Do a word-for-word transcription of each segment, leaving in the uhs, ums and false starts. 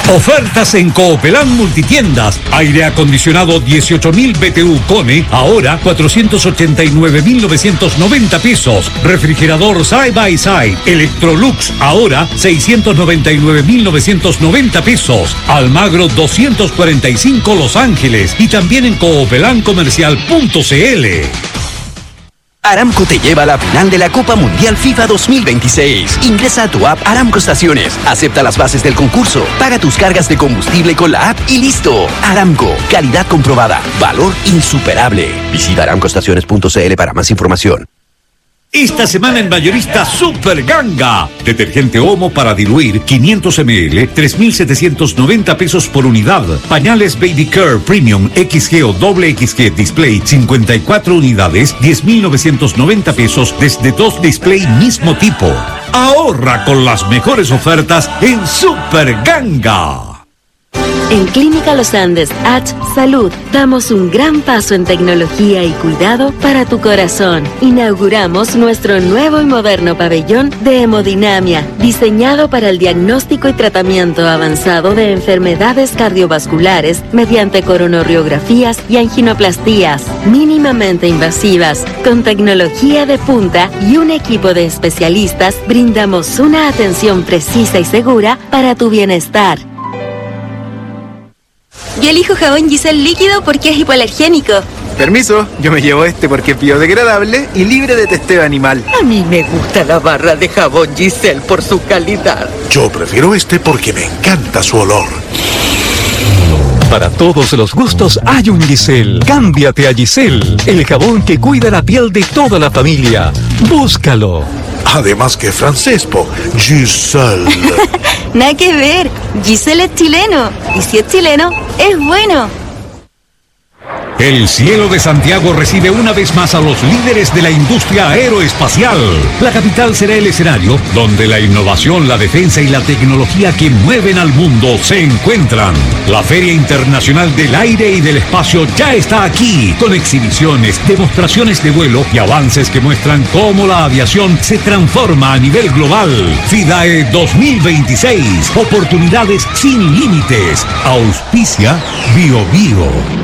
Ofertas en Coopelán Multitiendas. Aire acondicionado dieciocho mil B T U Kone, ahora cuatrocientos ochenta y nueve mil novecientos noventa pesos. Refrigerador Side by Side Electrolux, ahora seiscientos noventa y nueve mil novecientos noventa pesos. Almagro doscientos cuarenta y cinco Los Ángeles y también en coopelán comercial punto c l. Aramco te lleva a la final de la Copa Mundial FIFA dos mil veintiséis. Ingresa a tu app Aramco Estaciones, acepta las bases del concurso, paga tus cargas de combustible con la app y listo. Aramco, calidad comprobada, valor insuperable. Visita aramco estaciones punto c l para más información. Esta semana en Mayorista Super Ganga. Detergente Omo para diluir quinientos mililitros, tres mil setecientos noventa pesos por unidad. Pañales Baby Care Premium X G o doble X G Display cincuenta y cuatro unidades, diez mil novecientos noventa pesos desde dos display mismo tipo. Ahorra con las mejores ofertas en Super Ganga. En Clínica Los Andes H Salud damos un gran paso en tecnología y cuidado para tu corazón. Inauguramos nuestro nuevo y moderno pabellón de hemodinamia, diseñado para el diagnóstico y tratamiento avanzado de enfermedades cardiovasculares mediante coronariografías y anginoplastías mínimamente invasivas. Con tecnología de punta y un equipo de especialistas, brindamos una atención precisa y segura para tu bienestar. Yo elijo jabón Giselle líquido porque es hipoalergénico. Permiso, yo me llevo este porque es biodegradable y libre de testeo animal. A mí me gusta la barra de jabón Giselle por su calidad. Yo prefiero este porque me encanta su olor. Para todos los gustos hay un Giselle. Cámbiate a Giselle, el jabón que cuida la piel de toda la familia. Búscalo. Además que francés, po. Giselle. Nada que ver. Giselle es chileno. Y si es chileno, es bueno. El cielo de Santiago recibe una vez más a los líderes de la industria aeroespacial. La capital será el escenario donde la innovación, la defensa y la tecnología que mueven al mundo se encuentran. La Feria Internacional del Aire y del Espacio ya está aquí, con exhibiciones, demostraciones de vuelo y avances que muestran cómo la aviación se transforma a nivel global. FIDAE dos mil veintiséis, oportunidades sin límites. Auspicia Bio Bio.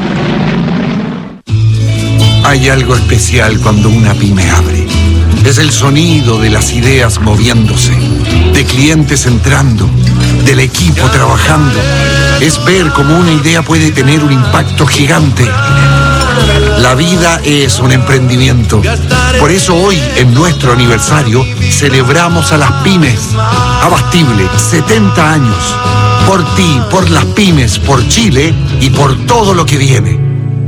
Hay algo especial cuando una pyme abre. Es el sonido de las ideas moviéndose, de clientes entrando, del equipo trabajando. Es ver cómo una idea puede tener un impacto gigante. La vida es un emprendimiento. Por eso hoy, en nuestro aniversario, celebramos a las pymes. Abastible, setenta años. Por ti, por las pymes, por Chile y por todo lo que viene.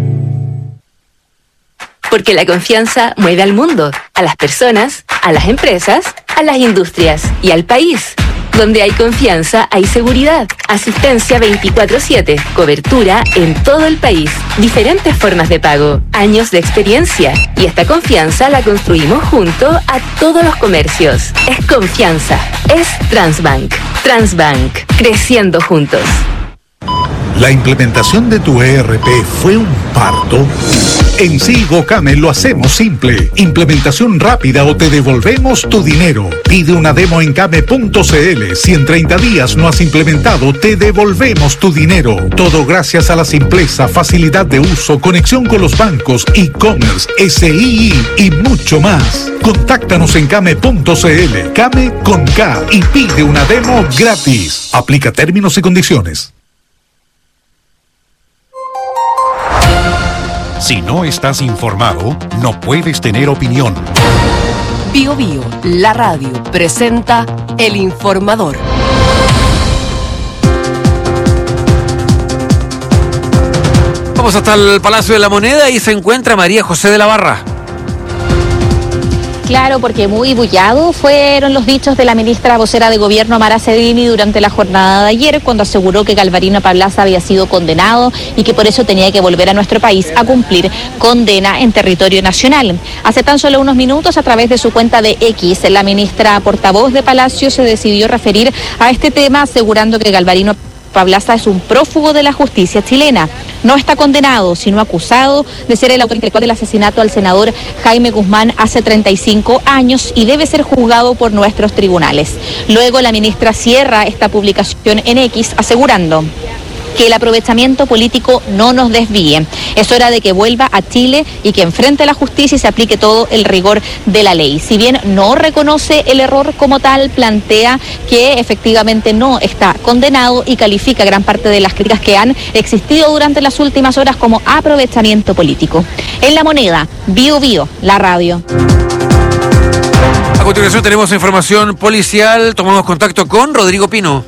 Porque la confianza mueve al mundo, a las personas, a las empresas, a las industrias y al país. Donde hay confianza, hay seguridad. Asistencia veinticuatro siete, cobertura en todo el país. Diferentes formas de pago, años de experiencia. Y esta confianza la construimos junto a todos los comercios. Es confianza, es Transbank. Transbank, creciendo juntos. ¿La implementación de tu E R P fue un parto? En Sigo Came lo hacemos simple. Implementación rápida o te devolvemos tu dinero. Pide una demo en came punto c l. Si en treinta días no has implementado, te devolvemos tu dinero. Todo gracias a la simpleza, facilidad de uso, conexión con los bancos, e-commerce, S I I y mucho más. Contáctanos en came punto c l. Came con K y pide una demo gratis. Aplica términos y condiciones. Si no estás informado, no puedes tener opinión. Bio Bio, la radio, presenta El Informador. Vamos hasta el Palacio de la Moneda y se encuentra María José de la Barra. Claro, porque muy bullado fueron los dichos de la ministra vocera de Gobierno, Mara Cedrini, durante la jornada de ayer, cuando aseguró que Galvarino Pablaza había sido condenado y que por eso tenía que volver a nuestro país a cumplir condena en territorio nacional. Hace tan solo unos minutos, a través de su cuenta de X, la ministra portavoz de Palacio se decidió referir a este tema, asegurando que Galvarino Pablaza es un prófugo de la justicia chilena. No está condenado, sino acusado de ser el autor intelectual del asesinato al senador Jaime Guzmán hace treinta y cinco años y debe ser juzgado por nuestros tribunales. Luego la ministra cierra esta publicación en X asegurando que el aprovechamiento político no nos desvíe. Es hora de que vuelva a Chile y que enfrente la justicia y se aplique todo el rigor de la ley. Si bien no reconoce el error como tal, plantea que efectivamente no está condenado y califica gran parte de las críticas que han existido durante las últimas horas como aprovechamiento político. En La Moneda, Bio Bio, la radio. A continuación tenemos información policial. Tomamos contacto con Rodrigo Pino.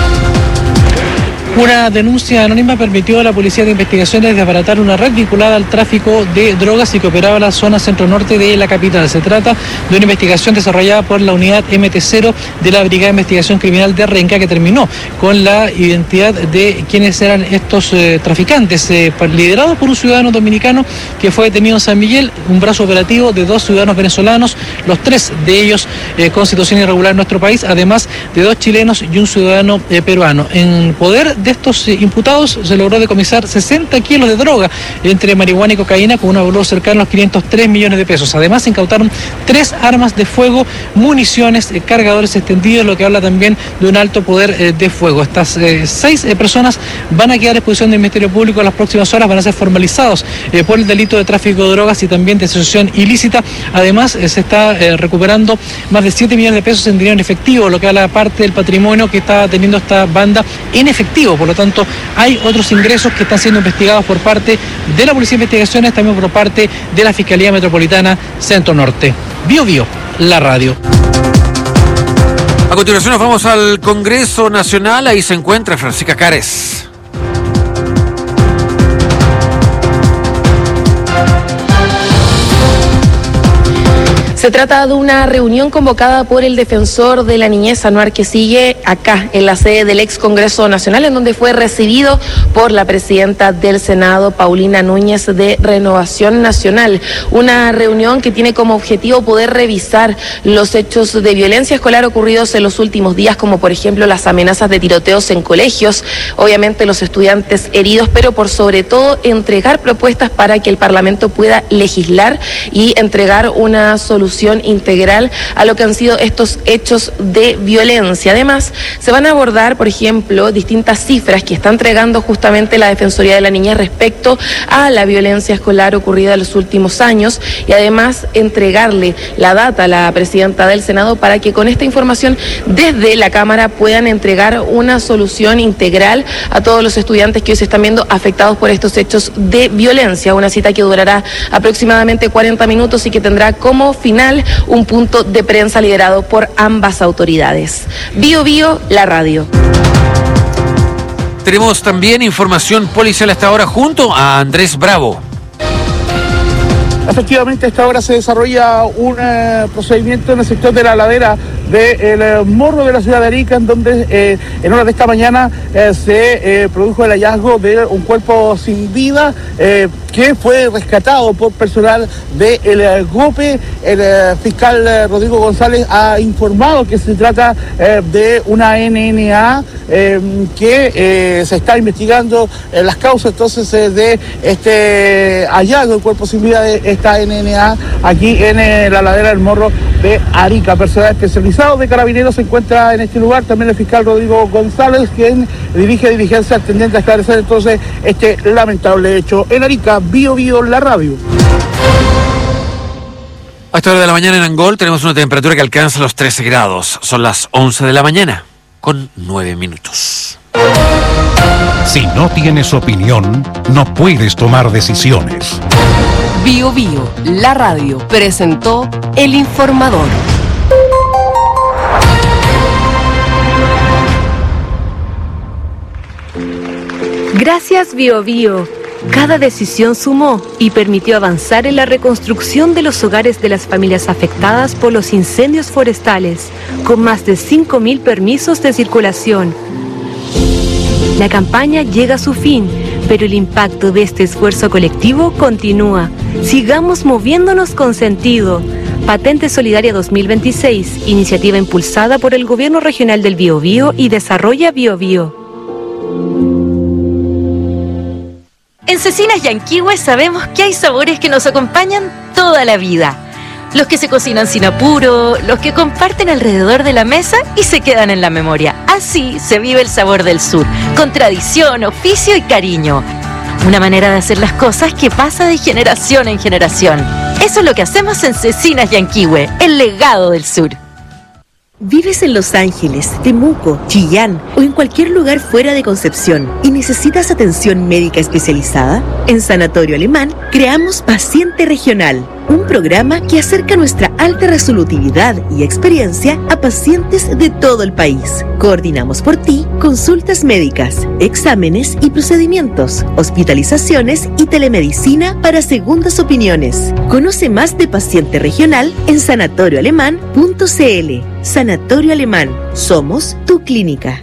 Una denuncia anónima permitió a la Policía de Investigaciones desbaratar una red vinculada al tráfico de drogas y que operaba en la zona centro-norte de la capital. Se trata de una investigación desarrollada por la unidad M T cero de la Brigada de Investigación Criminal de Renca, que terminó con la identidad de quienes eran estos eh, traficantes, eh, liderados por un ciudadano dominicano que fue detenido en San Miguel, un brazo operativo de dos ciudadanos venezolanos, los tres de ellos eh, con situación irregular en nuestro país, además de dos chilenos y un ciudadano eh, peruano. En poder de estos eh, imputados se logró decomisar sesenta kilos de droga entre marihuana y cocaína con un valor cercano a los quinientos tres millones de pesos. Además se incautaron tres armas de fuego, municiones, eh, cargadores extendidos, lo que habla también de un alto poder eh, de fuego. Estas eh, seis eh, personas van a quedar a disposición del Ministerio Público en las próximas horas, van a ser formalizados eh, por el delito de tráfico de drogas y también de asociación ilícita. Además eh, se está eh, recuperando más de siete millones de pesos en dinero en efectivo, lo que habla parte del patrimonio que está teniendo esta banda en efectivo. Por lo tanto, hay otros ingresos que están siendo investigados por parte de la Policía de Investigaciones, también por parte de la Fiscalía Metropolitana Centro Norte. Bio Bio, la radio. A continuación nos vamos al Congreso Nacional. Ahí se encuentra Francisca Cares. Se trata de una reunión convocada por el defensor de la niñez, Anuar, que sigue acá en la sede del ex Congreso Nacional, en donde fue recibido por la presidenta del Senado, Paulina Núñez, de Renovación Nacional. Una reunión que tiene como objetivo poder revisar los hechos de violencia escolar ocurridos en los últimos días, como por ejemplo las amenazas de tiroteos en colegios, obviamente los estudiantes heridos, pero por sobre todo entregar propuestas para que el Parlamento pueda legislar y entregar una solución integral a lo que han sido estos hechos de violencia. Además, se van a abordar, por ejemplo, distintas cifras que está entregando justamente la Defensoría de la Niñez respecto a la violencia escolar ocurrida en los últimos años y además entregarle la data a la presidenta del Senado para que con esta información desde la Cámara puedan entregar una solución integral a todos los estudiantes que hoy se están viendo afectados por estos hechos de violencia. Una cita que durará aproximadamente cuarenta minutos y que tendrá como final un punto de prensa liderado por ambas autoridades. Bio Bio, la radio. Tenemos también información policial hasta ahora junto a Andrés Bravo. Efectivamente, a esta hora se desarrolla un eh, procedimiento en el sector de la ladera del eh, Morro de la ciudad de Arica, en donde eh, en horas de esta mañana eh, se eh, produjo el hallazgo de un cuerpo sin vida eh, que fue rescatado por personal del de GOPE. El eh, fiscal eh, Rodrigo González ha informado que se trata eh, de una N N A eh, que eh, se está investigando eh, las causas entonces eh, de este hallazgo del cuerpo sin vida de esta N N A aquí en eh, la ladera del Morro de Arica. Personal especializado de Carabineros se encuentra en este lugar, también el fiscal Rodrigo González, quien dirige diligencias tendientes a esclarecer entonces este lamentable hecho. En Arica, Bio Bio, la radio. A esta hora de la mañana en Angol tenemos una temperatura que alcanza los trece grados. Son las once de la mañana, con nueve minutos. Si no tienes opinión, no puedes tomar decisiones. Bio Bio, la radio, presentó El Informador. Gracias Bio Bio. Cada decisión sumó y permitió avanzar en la reconstrucción de los hogares de las familias afectadas por los incendios forestales, con más de cinco mil permisos de circulación. La campaña llega a su fin, pero el impacto de este esfuerzo colectivo continúa. Sigamos moviéndonos con sentido. Patente Solidaria dos mil veintiséis, iniciativa impulsada por el Gobierno Regional del Biobío y Desarrolla Biobío. En Cecinas Yanquihue sabemos que hay sabores que nos acompañan toda la vida. Los que se cocinan sin apuro, los que comparten alrededor de la mesa y se quedan en la memoria. Así se vive el sabor del sur, con tradición, oficio y cariño. Una manera de hacer las cosas que pasa de generación en generación. Eso es lo que hacemos en Cecinas Yanquihue, el legado del sur. ¿Vives en Los Ángeles, Temuco, Chillán o en cualquier lugar fuera de Concepción y necesitas atención médica especializada? En Sanatorio Alemán creamos Paciente Regional, un programa que acerca nuestra alta resolutividad y experiencia a pacientes de todo el país. Coordinamos por ti consultas médicas, exámenes y procedimientos, hospitalizaciones y telemedicina para segundas opiniones. Conoce más de Paciente Regional en sanatorio alemán punto c l. Sanatorio Alemán, somos tu clínica.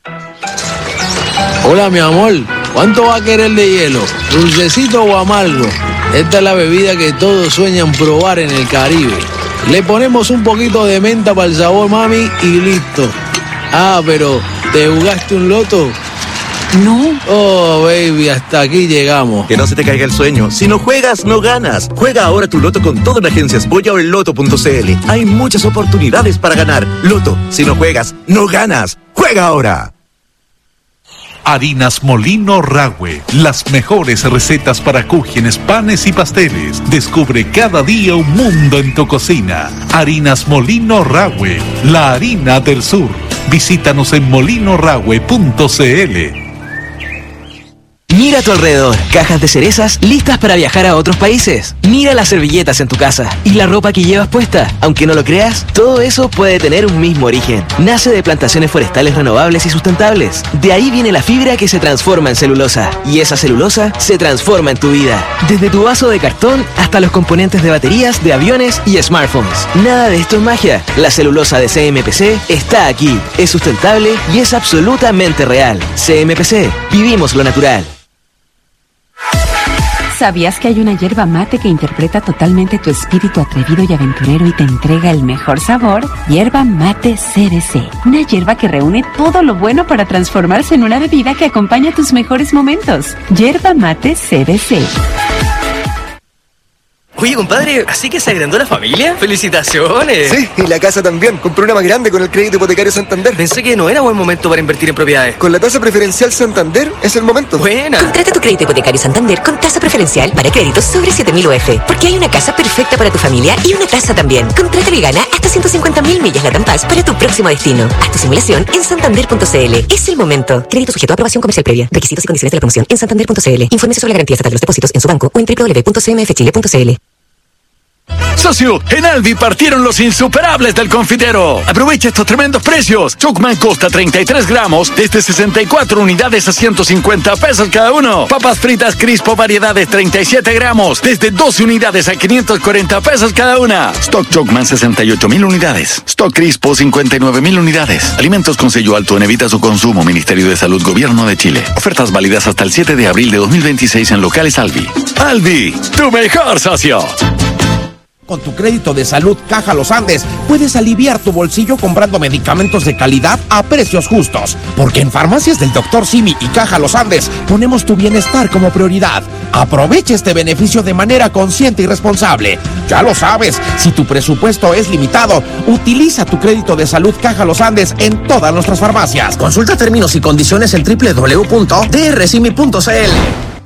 Hola, mi amor, ¿cuánto va a querer de hielo? ¿Dulcecito o amargo? Esta es la bebida que todos sueñan probar en el Caribe. Le ponemos un poquito de menta para el sabor, mami, y listo. Ah, pero ¿te jugaste un loto? No. Oh, baby, hasta aquí llegamos. Que no se te caiga el sueño. Si no juegas, no ganas. Juega ahora tu loto con todo en Agencias Boya o en loto punto c l. Hay muchas oportunidades para ganar. Loto, si no juegas, no ganas. ¡Juega ahora! Harinas Molino Rahue, las mejores recetas para cúgenes, panes y pasteles. Descubre cada día un mundo en tu cocina. Harinas Molino Rahue, la harina del sur. Visítanos en molino rahue punto c l. Mira a tu alrededor, cajas de cerezas listas para viajar a otros países. Mira las servilletas en tu casa y la ropa que llevas puesta. Aunque no lo creas, todo eso puede tener un mismo origen. Nace de plantaciones forestales renovables y sustentables. De ahí viene la fibra que se transforma en celulosa. Y esa celulosa se transforma en tu vida. Desde tu vaso de cartón hasta los componentes de baterías, de aviones y smartphones. Nada de esto es magia. La celulosa de C M P C está aquí. Es sustentable y es absolutamente real. C M P C, vivimos lo natural. ¿Sabías que hay una yerba mate que interpreta totalmente tu espíritu atrevido y aventurero y te entrega el mejor sabor? Yerba Mate C B C. Una yerba que reúne todo lo bueno para transformarse en una bebida que acompaña tus mejores momentos. Yerba Mate C B C. Oye, compadre, ¿así que se agrandó la familia? ¡Felicitaciones! Sí, y la casa también. Compré una más grande con el crédito hipotecario Santander. Pensé que no era buen momento para invertir en propiedades. Con la tasa preferencial Santander es el momento. ¡Buena! Contrata tu crédito hipotecario Santander con tasa preferencial para créditos sobre siete mil U F. Porque hay una casa perfecta para tu familia y una tasa también. Contrátalo y gana hasta ciento cincuenta mil millas LATAM Pass para tu próximo destino. Haz tu simulación en santander punto c l. Es el momento. Crédito sujeto a aprobación comercial previa. Requisitos y condiciones de la promoción en santander punto c l. Infórmese sobre la garantía estatal de los depósitos en su banco o en doble u doble u doble u punto c m f chile punto c l. Socio, en Alvi partieron los insuperables del confitero. Aprovecha estos tremendos precios. Chocman Costa treinta y tres gramos desde sesenta y cuatro unidades a ciento cincuenta pesos cada uno. Papas fritas Crispo variedades treinta y siete gramos desde doce unidades a quinientos cuarenta pesos cada una. Stock Chocman sesenta y ocho mil unidades. Stock Crispo cincuenta y nueve mil unidades. Alimentos con sello alto en evita su consumo. Ministerio de Salud, Gobierno de Chile. Ofertas válidas hasta el siete de abril de dos mil veintiséis en locales Alvi. Alvi, tu mejor socio. Con tu crédito de salud Caja Los Andes puedes aliviar tu bolsillo comprando medicamentos de calidad a precios justos. Porque en Farmacias del doctor Simi y Caja Los Andes ponemos tu bienestar como prioridad. Aprovecha este beneficio de manera consciente y responsable. Ya lo sabes, si tu presupuesto es limitado, utiliza tu crédito de salud Caja Los Andes en todas nuestras farmacias. Consulta términos y condiciones en doble u doble u doble u punto d r simi punto c l.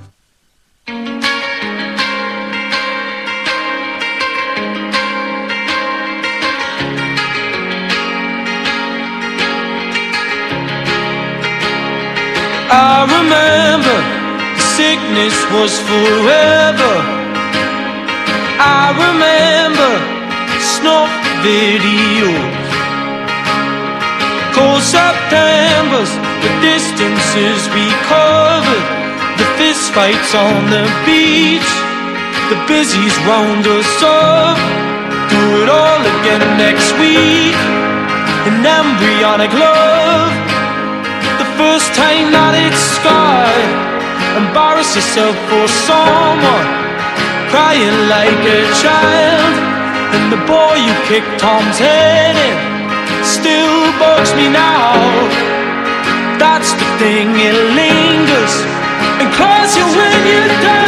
I remember the sickness was forever. I remember snuff videos, cold Septembers, the distances we covered, the fist fights on the beach, the busies round us up. Do it all again next week. An embryonic love. First time that it's scarred. Embarrass yourself for someone, crying like a child. And the boy you kicked Tom's head in still bugs me now. That's the thing, it lingers and close you when you're done.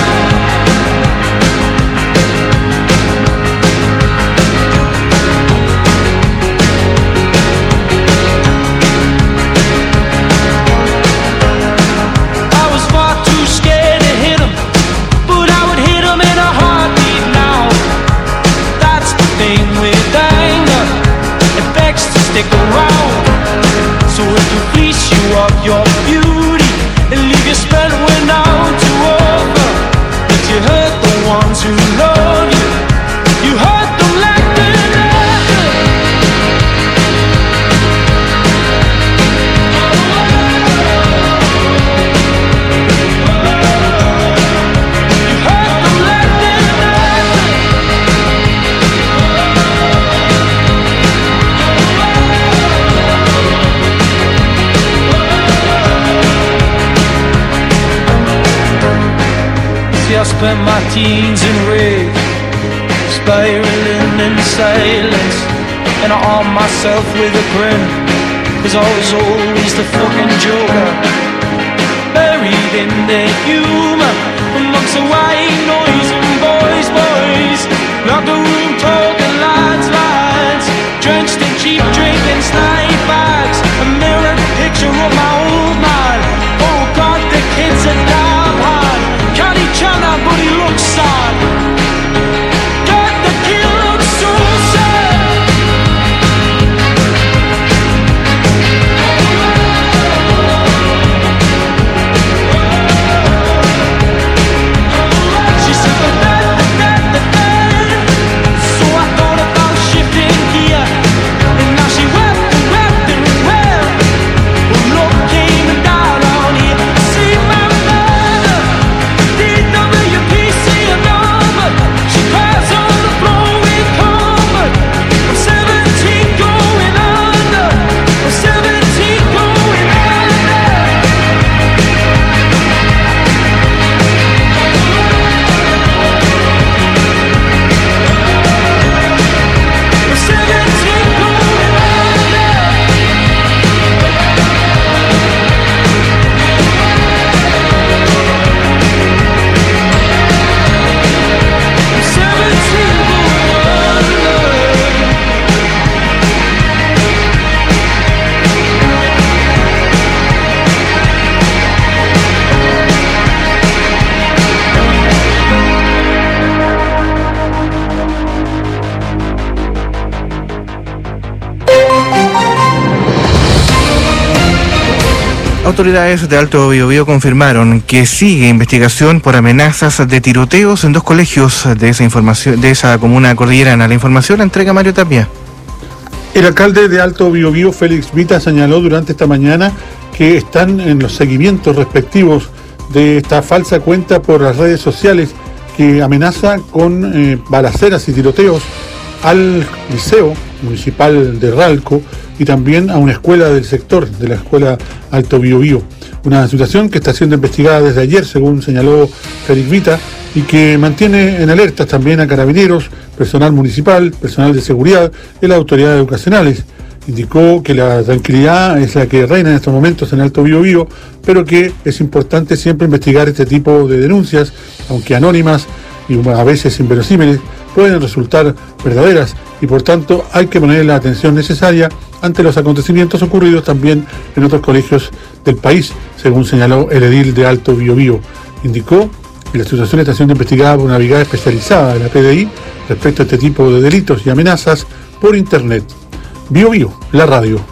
I was far too scared to hit him, but I would hit him in a heartbeat now. That's the thing with anger, it begs to stick around. So it can fleece you of your beauty and leave you spent when out to over. But you hurt the ones who love you, you hurt them like the I spent my teens in rage, spiraling in silence, and I armed myself with a grin, cause I was always the fucking joker, buried in the humor, amongst the white noise and boys, boys, locker room talking lads, lads, drenched in cheap drink and snipe bags, a mirrored picture of my old man. Oh God, the kid's a damn hard. Can't he China, but he looks sad. God, the kid looks so sad. She said the dead, the dead, the dead. So I thought about shifting gear, and now she wept and wept and wept. Well, love came and died on here. See my mother, D W P C a number. She cries on the floor with comfort. I'm seventeen going under. I'm seventeen going under. I'm seventeen going under. I'm seventeen going under. Autoridades de Alto Biobío confirmaron que sigue investigación por amenazas de tiroteos en dos colegios de esa información de esa comuna cordillerana. La información la entrega Mario Tapia. El alcalde de Alto Biobío, Félix Vita, señaló durante esta mañana que están en los seguimientos respectivos de esta falsa cuenta por las redes sociales que amenaza con eh, balaceras y tiroteos al liceo municipal de Ralco y también a una escuela del sector, de la escuela Alto Biobío. Una situación que está siendo investigada desde ayer, según señaló Félix Vita, y que mantiene en alertas también a carabineros, personal municipal, personal de seguridad y las autoridades educacionales. Indicó que la tranquilidad es la que reina en estos momentos en Alto Biobío, pero que es importante siempre investigar este tipo de denuncias, aunque anónimas y a veces inverosímiles, pueden resultar verdaderas y por tanto hay que poner la atención necesaria ante los acontecimientos ocurridos también en otros colegios del país, según señaló el edil de Alto Biobío. Indicó que la situación está siendo investigada por una brigada especializada de la P D I respecto a este tipo de delitos y amenazas por internet. Biobío, la radio.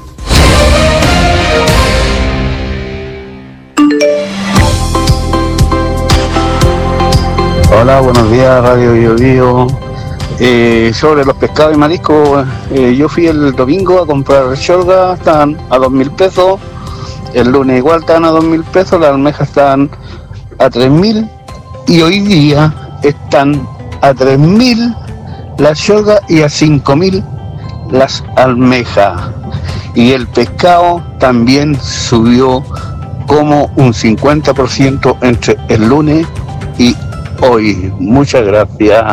Hola, buenos días, Radio Biobío. Eh, sobre los pescados y mariscos, eh, yo fui el domingo a comprar cholga, están a dos mil pesos, el lunes igual están a dos mil pesos, las almejas están a tres mil y hoy día están a tres mil las cholgas y a cinco mil las almejas. Y el pescado también subió como un cincuenta por ciento entre el lunes y hoy. Muchas gracias.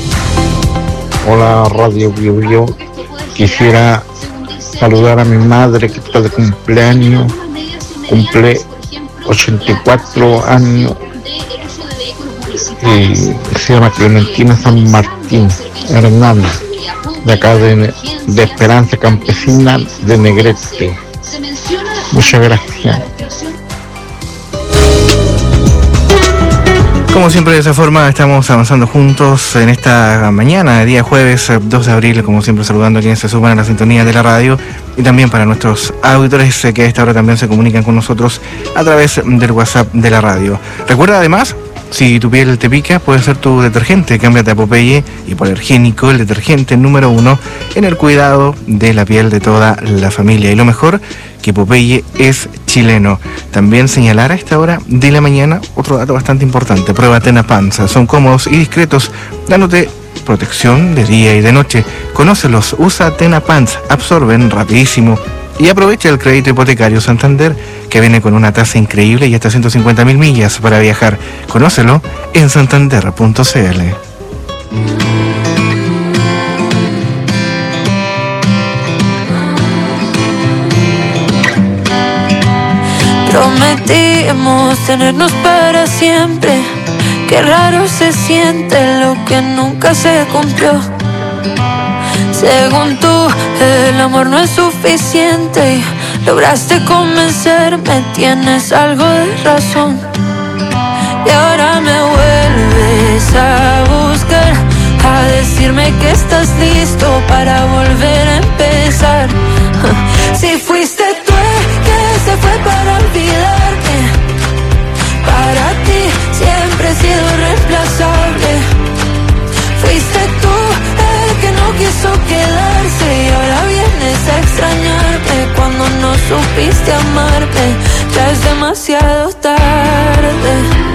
Hola, Radio Biobío. Quisiera saludar a mi madre que está de cumpleaños. Cumple ochenta y cuatro años. Y se llama Clementina San Martín Hernández, de acá de, de Esperanza Campesina de Negrete. Muchas gracias. Como siempre, de esa forma estamos avanzando juntos en esta mañana de día jueves dos de abril, como siempre saludando a quienes se suman a la sintonía de la radio y también para nuestros auditores que a esta hora también se comunican con nosotros a través del WhatsApp de la radio. Recuerda además, si tu piel te pica, puede ser tu detergente. Cámbiate a Popeye Hipoalergénico, el detergente número uno en el cuidado de la piel de toda la familia. Y lo mejor, que Popeye es chileno. También señalar a esta hora de la mañana otro dato bastante importante. Prueba Tena Pants. Son cómodos y discretos, dándote protección de día y de noche. Conócelos, usa Tena Pants, absorben rapidísimo. Y aprovecha el crédito hipotecario Santander, que viene con una tasa increíble y hasta ciento cincuenta mil millas para viajar. Conócelo en santander punto c l. Prometimos tenernos para siempre. Qué raro se siente lo que nunca se cumplió. Según tú, el amor no es suficiente y lograste convencerme, tienes algo de razón. Y ahora me vuelves a buscar, a decirme que estás listo para volver a empezar. Si fuiste tú el que se fue para olvidarme, para ti siempre he sido reemplazable. Fuiste tú el que no quiso quedarse y ahora vienes a extrañarme cuando no supiste amarme. Ya es demasiado tarde.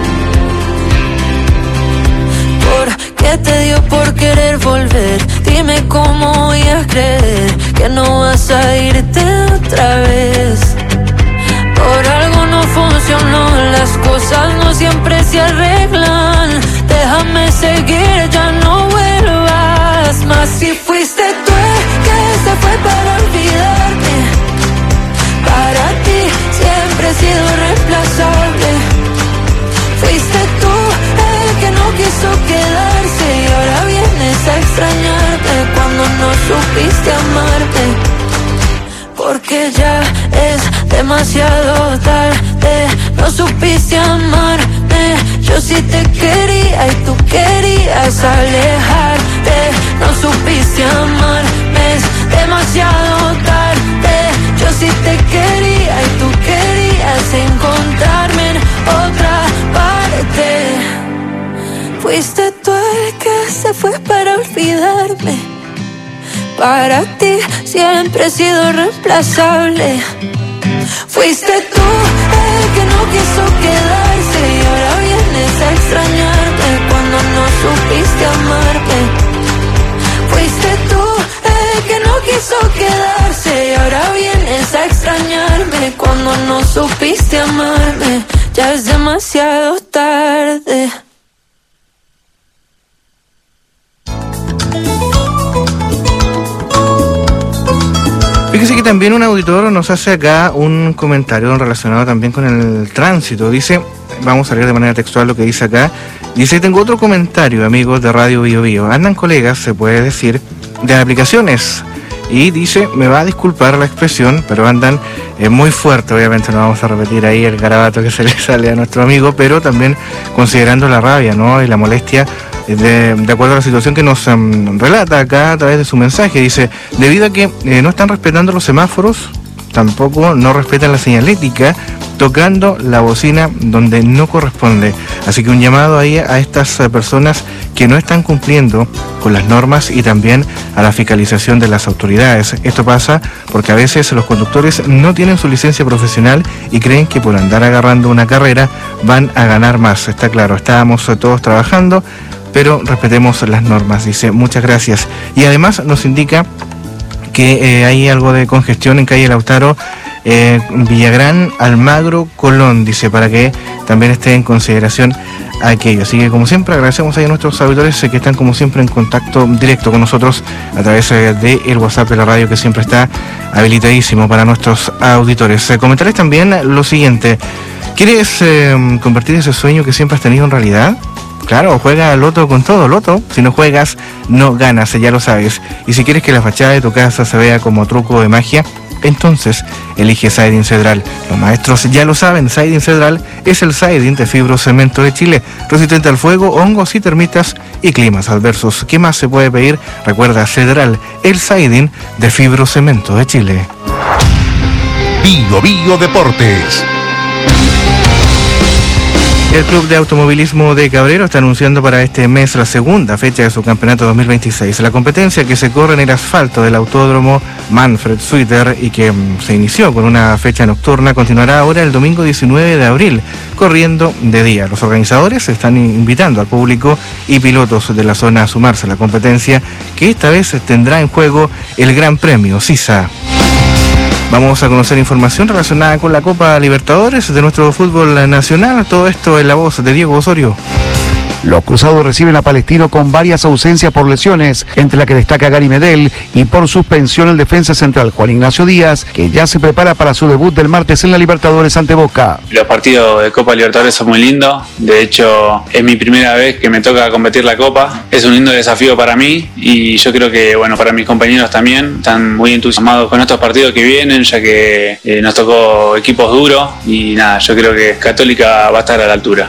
¿Por qué te dio por querer volver? Dime cómo voy a creer que no vas a irte otra vez. Por algo no funcionó, las cosas no siempre se arreglan. Déjame seguir, ya no vuelvas más. Si fuiste tú el que se fue para olvidarme, para ti siempre he sido reemplazable. Fuiste tú el que no quiso quedarse y ahora vienes a extrañarme cuando no supiste amarme. Porque ya es demasiado tarde, no supiste amarme. Yo sí te quería y tú querías alejarte. No supiste amarme, es demasiado tarde. Yo sí te quería y tú querías encontrarme en otra parte. Fuiste tú el que se fue para olvidarme. Para ti siempre he sido reemplazable. Fuiste tú el que no quiso quedarse y ahora vienes a extrañarme cuando no supiste amarme. Fuiste tú el que no quiso quedarse y ahora vienes a extrañarme cuando no supiste amarme. Ya es demasiado tarde. Fíjese que también un auditor nos hace acá un comentario relacionado también con el tránsito. Dice, vamos a leer de manera textual lo que dice acá. Dice, tengo otro comentario, amigos de Radio Bio Bio. Andan colegas, se puede decir, de aplicaciones. Y dice, me va a disculpar la expresión, pero andan eh, muy fuerte. Obviamente no vamos a repetir ahí el garabato que se le sale a nuestro amigo, pero también considerando la rabia, ¿no? Y la molestia. De, de acuerdo a la situación que nos um, relata acá a través de su mensaje, dice, debido a que eh, no están respetando los semáforos, tampoco no respetan la señalética, tocando la bocina donde no corresponde. Así que un llamado ahí a estas uh, personas que no están cumpliendo con las normas y también a la fiscalización de las autoridades. Esto pasa porque a veces los conductores no tienen su licencia profesional y creen que por andar agarrando una carrera van a ganar más. Está claro, estábamos uh, todos trabajando, pero respetemos las normas, dice, muchas gracias. Y además nos indica que eh, hay algo de congestión en calle Lautaro, eh, Villagrán, Almagro, Colón, dice, para que también esté en consideración aquello. Así que como siempre agradecemos a nuestros auditores eh, que están como siempre en contacto directo con nosotros a través eh, del WhatsApp de la radio, que siempre está habilitadísimo para nuestros auditores. Eh, comentarles también lo siguiente. ¿Quieres eh, convertir ese sueño que siempre has tenido en realidad? Claro, juega al Loto con todo, Loto. Si no juegas, no ganas, ya lo sabes. Y si quieres que la fachada de tu casa se vea como truco de magia, entonces elige Siding Cedral. Los maestros ya lo saben, Siding Cedral es el siding de fibrocemento de Chile, resistente al fuego, hongos y termitas y climas adversos. ¿Qué más se puede pedir? Recuerda, Cedral, el siding de fibrocemento de Chile. Bio Bio Deportes. El Club de Automovilismo de Cabrero está anunciando para este mes la segunda fecha de su campeonato dos mil veintiséis. La competencia, que se corre en el asfalto del autódromo Manfred Suiter y que mm, se inició con una fecha nocturna, continuará ahora el domingo diecinueve de abril, corriendo de día. Los organizadores están invitando al público y pilotos de la zona a sumarse a la competencia, que esta vez tendrá en juego el Gran Premio Sisa. Vamos a conocer información relacionada con la Copa Libertadores de nuestro fútbol nacional. Todo esto en la voz de Diego Osorio. Los cruzados reciben a Palestino con varias ausencias por lesiones, entre la que destaca Gary Medel, y por suspensión el defensa central Juan Ignacio Díaz, que ya se prepara para su debut del martes en la Libertadores ante Boca. Los partidos de Copa Libertadores son muy lindos, de hecho es mi primera vez que me toca competir la Copa, es un lindo desafío para mí y yo creo que bueno, para mis compañeros también, están muy entusiasmados con estos partidos que vienen, ya que eh, nos tocó equipos duros y nada, yo creo que Católica va a estar a la altura.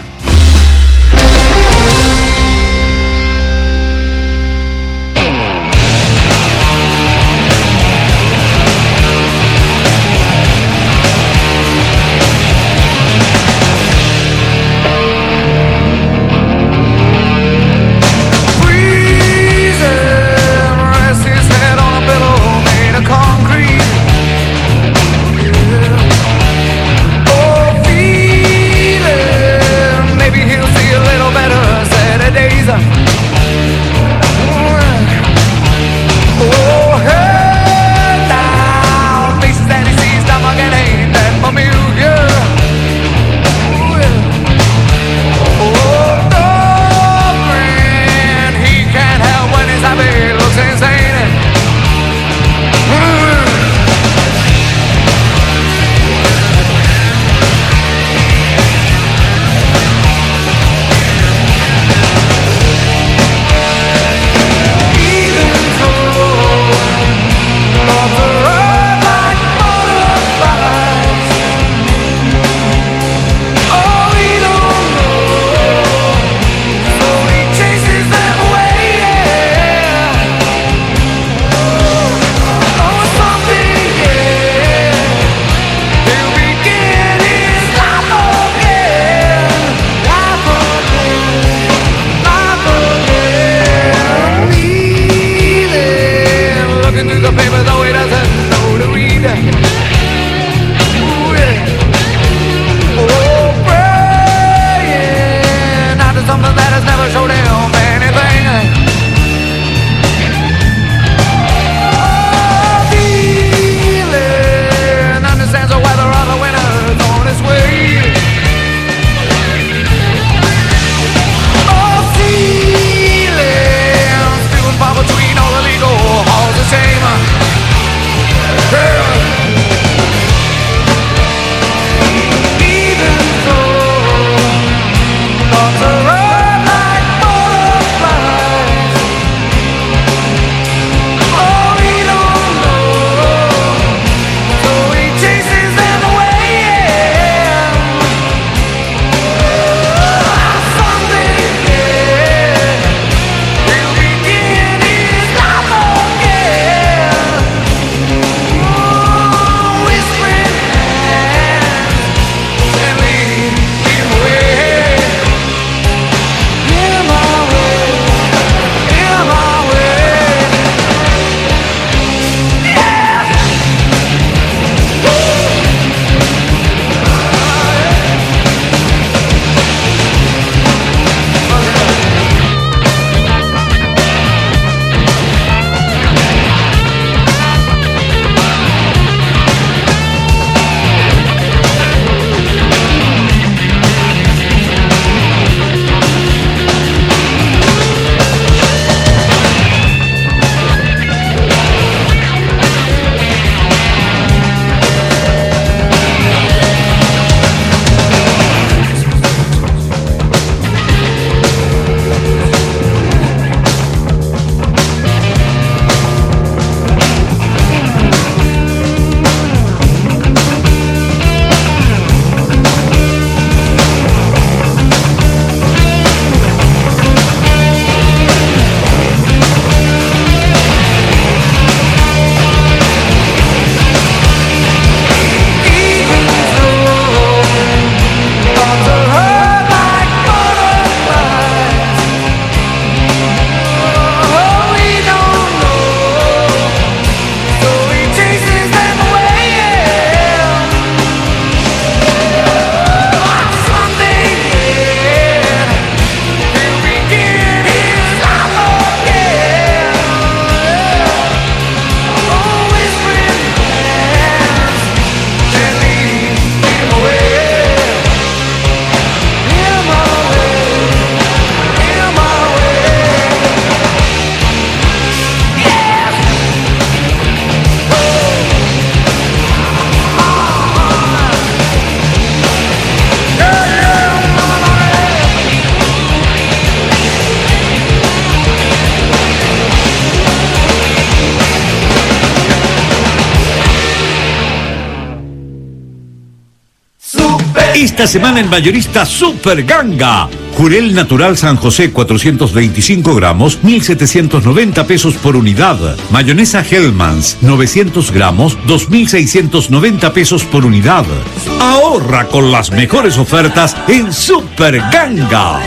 Esta semana en Mayorista Super Ganga. Jurel Natural San José cuatrocientos veinticinco gramos, mil setecientos noventa pesos por unidad. Mayonesa Hellmann's novecientos gramos, dos mil seiscientos noventa pesos por unidad. Ahorra con las mejores ofertas en Super Ganga.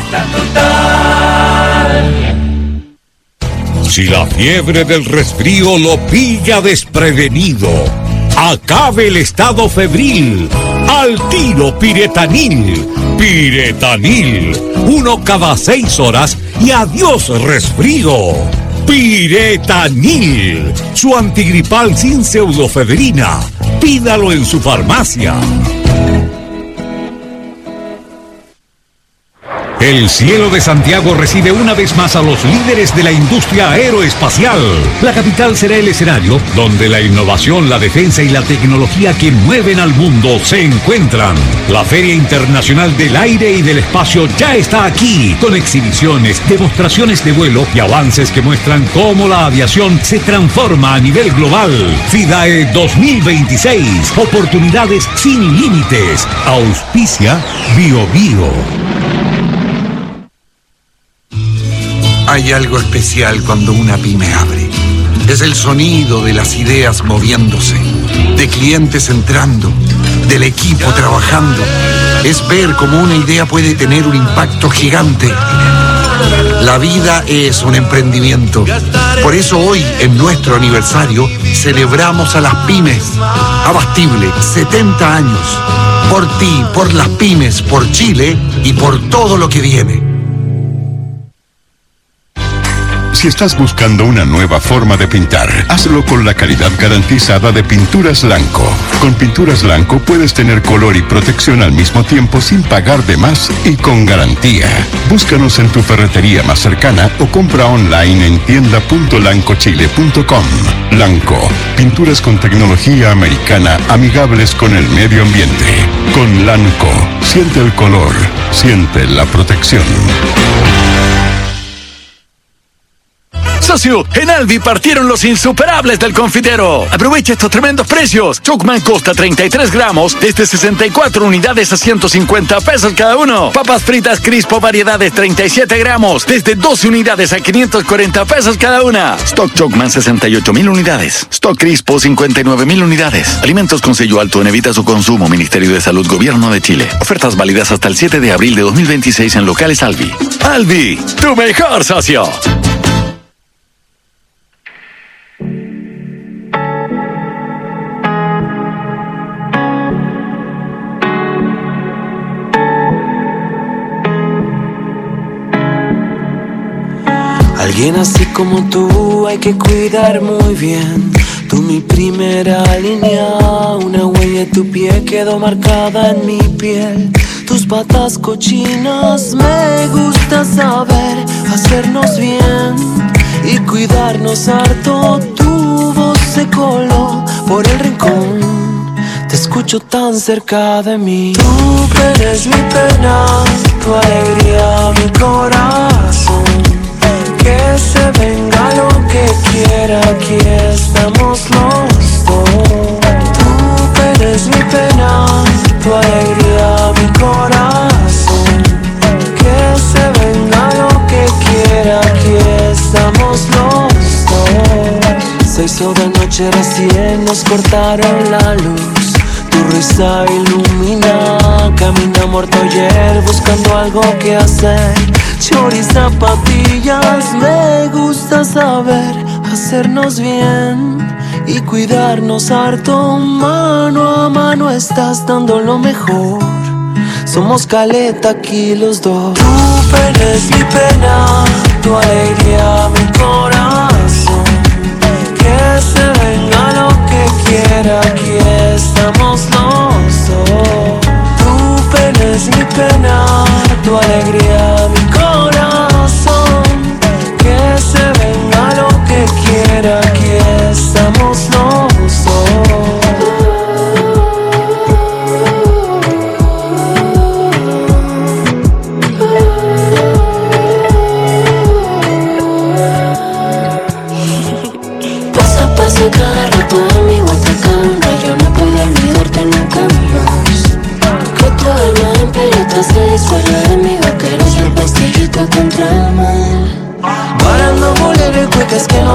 Si la fiebre del resfrío lo pilla desprevenido, acabe el estado febril. Al tiro Piretanil. Piretanil. Uno cada seis horas y adiós resfrío. Piretanil. Su antigripal sin pseudofebrina. Pídalo en su farmacia. El cielo de Santiago recibe una vez más a los líderes de la industria aeroespacial. La capital será el escenario donde la innovación, la defensa y la tecnología que mueven al mundo se encuentran. La Feria Internacional del Aire y del Espacio ya está aquí, con exhibiciones, demostraciones de vuelo y avances que muestran cómo la aviación se transforma a nivel global. FIDAE dos mil veintiséis, oportunidades sin límites. Auspicia Bio Bio. Hay algo especial cuando una pyme abre. Es el sonido de las ideas moviéndose, de clientes entrando, del equipo trabajando. Es ver cómo una idea puede tener un impacto gigante. La vida es un emprendimiento. Por eso hoy, en nuestro aniversario, celebramos a las pymes. Abastible, setenta años. Por ti, por las pymes, por Chile y por todo lo que viene. Si estás buscando una nueva forma de pintar, hazlo con la calidad garantizada de Pinturas Blanco. Con Pinturas Blanco puedes tener color y protección al mismo tiempo sin pagar de más y con garantía. Búscanos en tu ferretería más cercana o compra online en tienda punto lancochile punto com. Blanco, pinturas con tecnología americana amigables con el medio ambiente. Con Blanco, siente el color, siente la protección. Socio, en Alvi partieron los insuperables del confitero. Aprovecha estos tremendos precios. Chocman Costa treinta y tres gramos, desde sesenta y cuatro unidades a ciento cincuenta pesos cada uno. Papas fritas Crispo variedades treinta y siete gramos, desde doce unidades a quinientos cuarenta pesos cada una. Stock Chocman sesenta y ocho mil unidades. Stock Crispo cincuenta y nueve mil unidades. Alimentos con sello alto en evita su consumo. Ministerio de Salud, Gobierno de Chile. Ofertas válidas hasta el siete de abril de dos mil veintiséis en locales Alvi. Alvi, tu mejor socio. Alguien así como tú hay que cuidar muy bien. Tú mi primera línea, una huella de tu pie quedó marcada en mi piel. Tus patas cochinas, me gusta saber hacernos bien y cuidarnos harto. Tu voz se coló por el rincón, te escucho tan cerca de mí. Tú eres mi pena, tu alegría, mi corazón. Que se venga lo que quiera, aquí estamos los dos. Tú eres mi pena, tu alegría, mi corazón. Que se venga lo que quiera, aquí estamos los dos. Se hizo de noche recién, nos cortaron la luz. Tu risa ilumina, camina muerto ayer buscando algo que hacer. Chori zapatillas, me gusta saber hacernos bien y cuidarnos harto. Mano a mano estás dando lo mejor. Somos caleta aquí los dos. Tu pena es mi pena, tu alegría mi corazón. Que se venga lo que quiera, aquí estamos los dos. Tu pena es mi pena, tu alegría mi corazón. Que se venga lo que quiera, aquí estamos los dos. Paso a paso cada rato de mi vuelta cambia. Yo no puedo olvidarte nunca más. Que tu alma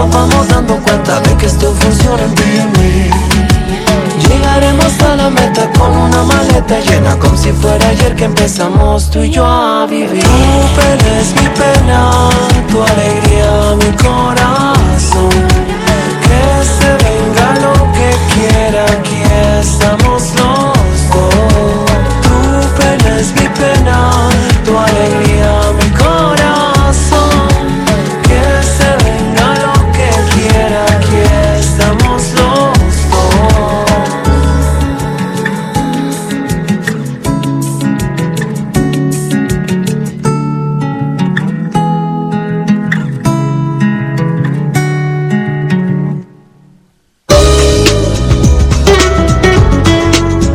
nos vamos dando cuenta de que esto funciona en ti y en mí. Llegaremos a la meta con una maleta llena, como si fuera ayer que empezamos tú y yo a vivir. Tu pena es mi pena, tu alegría mi corazón. Que se venga lo que quiera, aquí estamos los dos. Tu pena es mi pena, tu alegría mi corazón. Que se venga lo que quiera, aquí estamos los dos.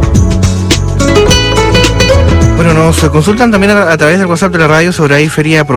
Nos consultan también a, a través del WhatsApp de la radio sobre ahí feria